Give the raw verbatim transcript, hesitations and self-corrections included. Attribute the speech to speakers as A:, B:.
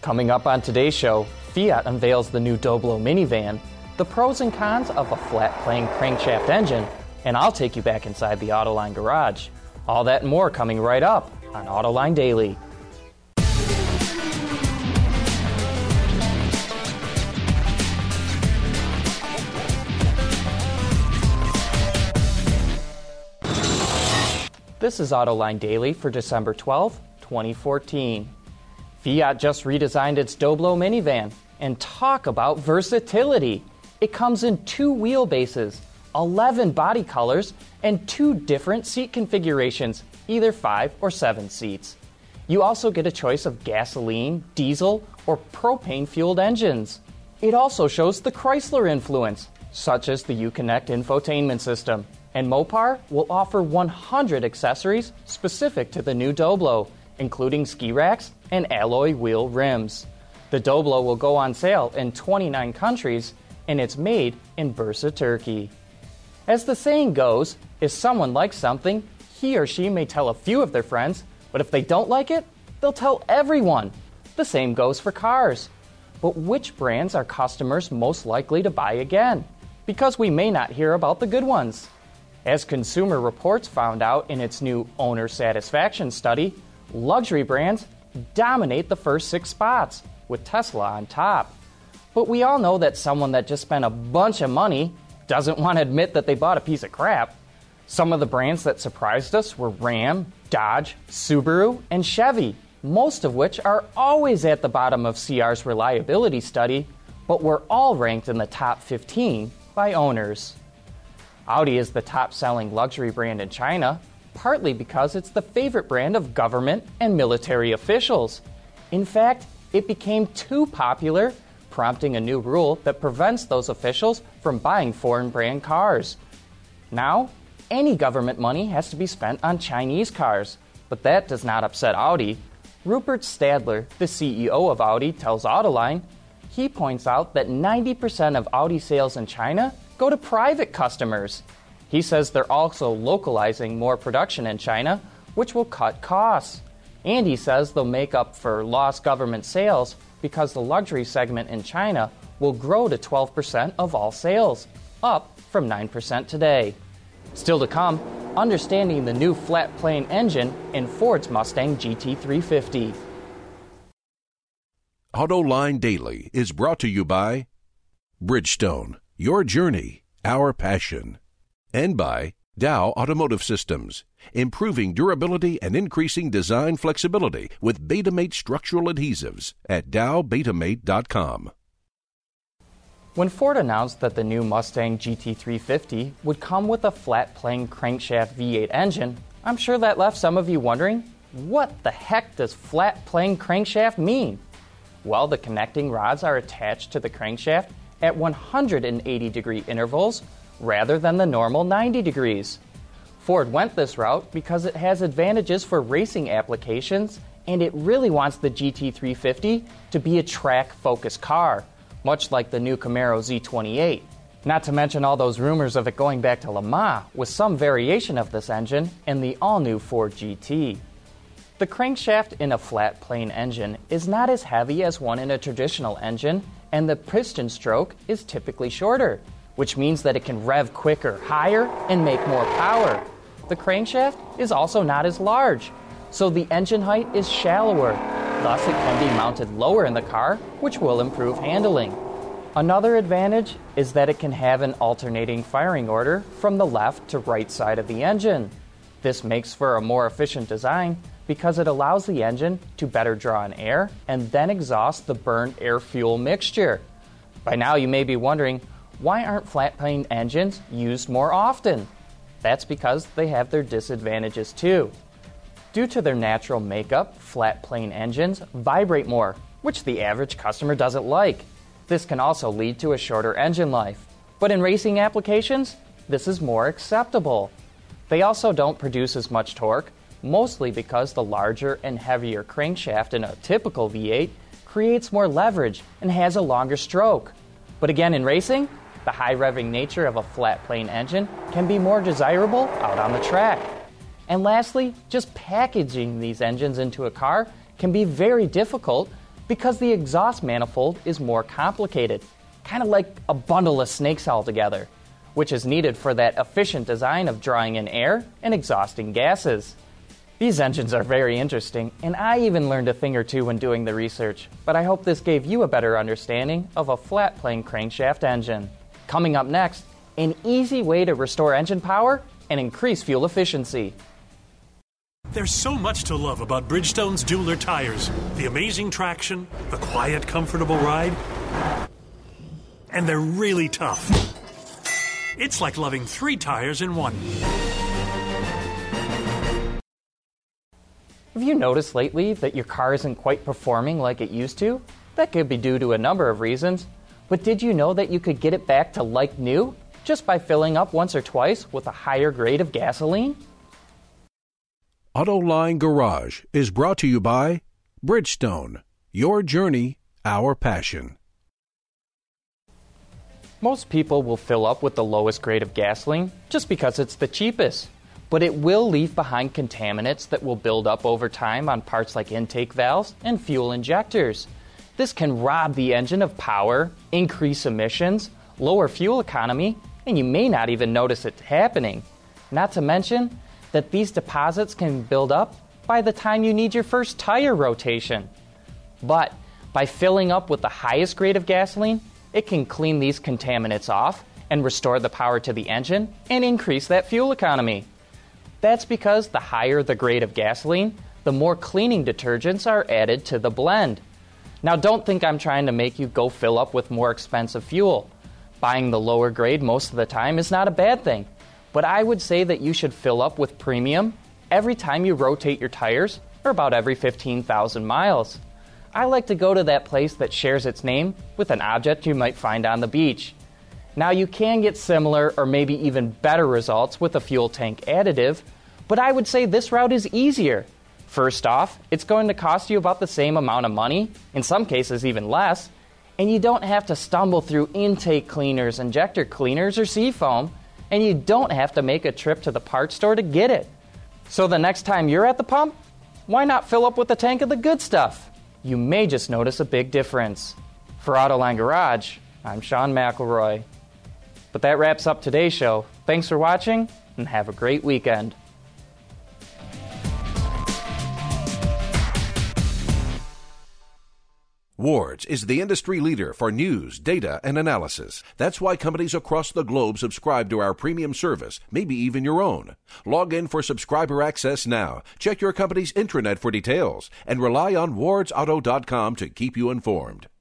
A: Coming up on today's show, Fiat unveils the new Doblo minivan, the pros and cons of a flat-plane crankshaft engine, and I'll take you back inside the Autoline garage. All that and more coming right up on Autoline Daily. This is Autoline Daily for December twelfth, twenty fourteen. Fiat just redesigned its Doblo minivan, and talk about versatility. It comes in two wheelbases, eleven body colors, and two different seat configurations, either five or seven seats. You also get a choice of gasoline, diesel, or propane-fueled engines. It also shows the Chrysler influence, such as the Uconnect infotainment system. And Mopar will offer one hundred accessories specific to the new Doblo, including ski racks and alloy wheel rims. The Doblo will go on sale in twenty-nine countries, and it's made in Bursa, Turkey. As the saying goes, if someone likes something, he or she may tell a few of their friends, but if they don't like it, they'll tell everyone. The same goes for cars. But which brands are customers most likely to buy again? Because we may not hear about the good ones. As Consumer Reports found out in its new owner satisfaction study, luxury brands dominate the first six spots, with Tesla on top. But we all know that someone that just spent a bunch of money doesn't want to admit that they bought a piece of crap. Some of the brands that surprised us were Ram, Dodge, Subaru, and Chevy, most of which are always at the bottom of C R's reliability study, but were all ranked in the top fifteen by owners. Audi is the top-selling luxury brand in China, partly because it's the favorite brand of government and military officials. In fact, it became too popular, prompting a new rule that prevents those officials from buying foreign brand cars. Now, any government money has to be spent on Chinese cars, but that does not upset Audi. Rupert Stadler, the C E O of Audi, tells Autoline, he points out that ninety percent of Audi sales in China go to private customers. He says they're also localizing more production in China, which will cut costs. And he says they'll make up for lost government sales because the luxury segment in China will grow to twelve percent of all sales, up from nine percent today. Still to come, understanding the new flat-plane engine in Ford's Mustang G T three fifty.
B: Autoline Daily is brought to you by Bridgestone, your journey, our passion. And by Dow Automotive Systems, improving durability and increasing design flexibility with Betamate structural adhesives at dow betamate dot com.
A: When Ford announced that the new Mustang G T three fifty would come with a flat-plane crankshaft V eight engine, I'm sure that left some of you wondering, what the heck does flat-plane crankshaft mean? Well, the connecting rods are attached to the crankshaft at one hundred eighty degree intervals rather than the normal ninety degrees. Ford went this route because it has advantages for racing applications, and it really wants the G T three fifty to be a track-focused car, much like the new Camaro Z twenty-eight. Not to mention all those rumors of it going back to Le Mans with some variation of this engine in the all-new Ford G T. The crankshaft in a flat-plane engine is not as heavy as one in a traditional engine, and the piston stroke is typically shorter, which means that it can rev quicker, higher, and make more power. The crankshaft is also not as large, so the engine height is shallower. Thus, it can be mounted lower in the car, which will improve handling. Another advantage is that it can have an alternating firing order from the left to right side of the engine. This makes for a more efficient design because it allows the engine to better draw in air and then exhaust the burned air-fuel mixture. By now you may be wondering, why aren't flat-plane engines used more often? That's because they have their disadvantages too. Due to their natural makeup, flat-plane engines vibrate more, which the average customer doesn't like. This can also lead to a shorter engine life. But in racing applications, this is more acceptable. They also don't produce as much torque, mostly because the larger and heavier crankshaft in a typical V eight creates more leverage and has a longer stroke. But again, in racing, the high revving nature of a flat-plane engine can be more desirable out on the track. And lastly, just packaging these engines into a car can be very difficult because the exhaust manifold is more complicated, kind of like a bundle of snakes altogether, which is needed for that efficient design of drawing in air and exhausting gases. These engines are very interesting, and I even learned a thing or two when doing the research, but I hope this gave you a better understanding of a flat plane crankshaft engine. Coming up next, an easy way to restore engine power and increase fuel efficiency.
C: There's so much to love about Bridgestone's Dueler tires. The amazing traction, the quiet, comfortable ride, and they're really tough. It's like loving three tires in one.
A: Have you noticed lately that your car isn't quite performing like it used to? That could be due to a number of reasons. But did you know that you could get it back to like new just by filling up once or twice with a higher grade of gasoline?
B: Autoline Garage is brought to you by Bridgestone. Your journey, our passion.
A: Most people will fill up with the lowest grade of gasoline just because it's the cheapest. But it will leave behind contaminants that will build up over time on parts like intake valves and fuel injectors. This can rob the engine of power, increase emissions, lower fuel economy, and you may not even notice it happening. Not to mention that these deposits can build up by the time you need your first tire rotation. But by filling up with the highest grade of gasoline, it can clean these contaminants off and restore the power to the engine and increase that fuel economy. That's because the higher the grade of gasoline, the more cleaning detergents are added to the blend. Now, don't think I'm trying to make you go fill up with more expensive fuel. Buying the lower grade most of the time is not a bad thing, but I would say that you should fill up with premium every time you rotate your tires, or about every fifteen thousand miles. I like to go to that place that shares its name with an object you might find on the beach. Now, you can get similar or maybe even better results with a fuel tank additive, but I would say this route is easier. First off, it's going to cost you about the same amount of money, in some cases even less, and you don't have to stumble through intake cleaners, injector cleaners, or seafoam, and you don't have to make a trip to the parts store to get it. So the next time you're at the pump, why not fill up with a tank of the good stuff? You may just notice a big difference. For Autoline Garage, I'm Sean McElroy. But that wraps up today's show. Thanks for watching, and have a great weekend.
B: Wards is the industry leader for news, data, and analysis. That's why companies across the globe subscribe to our premium service, maybe even your own. Log in for subscriber access now. Check your company's intranet for details, and rely on wards auto dot com to keep you informed.